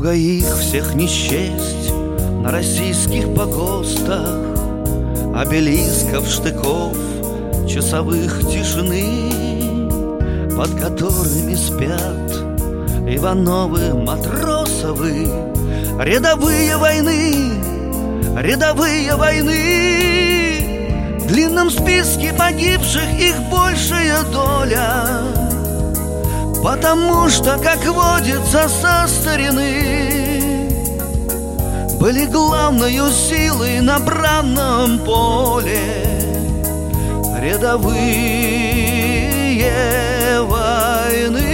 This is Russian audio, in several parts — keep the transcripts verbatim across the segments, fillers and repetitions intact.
Много их всех не счесть на российских погостах, обелисков, штыков, часовых тишины, под которыми спят Ивановы, Матросовы, рядовые войны, рядовые войны. В длинном списке погибших их большая доля, потому что, как водится со старины, были главною силой на бранном поле. Рядовые войны.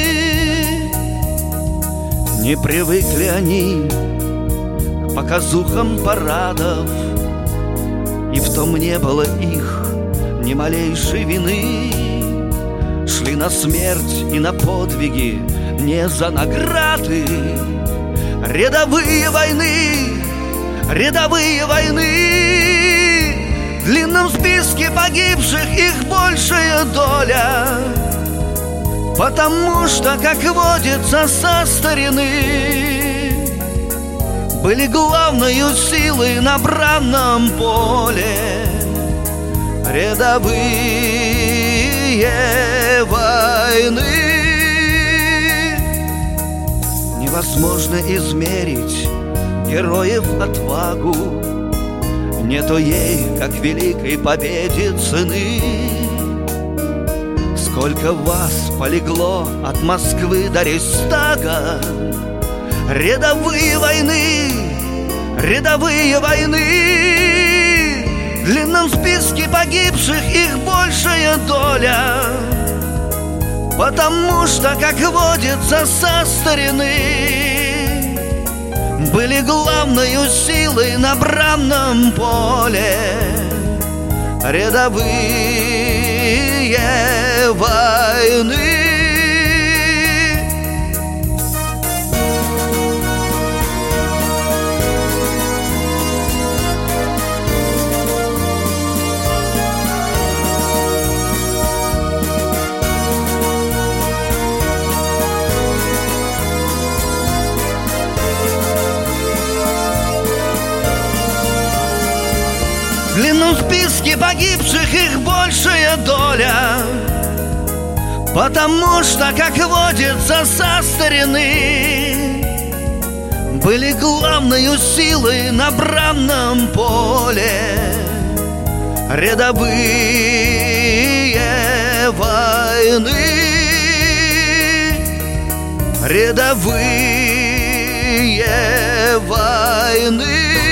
Не привыкли они к показухам парадов, и в том не было их ни малейшей вины. Шли на смерть и на подвиги не за награды. Рядовые войны, рядовые войны. В длинном списке погибших их большая доля, потому что, как водится со старины, были главною силой на бранном поле. Рядовые войны. Невозможно измерить героев отвагу, нету ей, как великой победе, цены. Сколько вас полегло от Москвы до Рейхстага. Рядовые войны, рядовые войны. В длинном списке погибших их большая доля, потому что, как водится со старины, были главною силой на бранном поле. Рядовые войны. В длинном списке погибших их большая доля, потому что, как водится со старины, были главною силой на бранном поле. Рядовые войны, рядовые войны.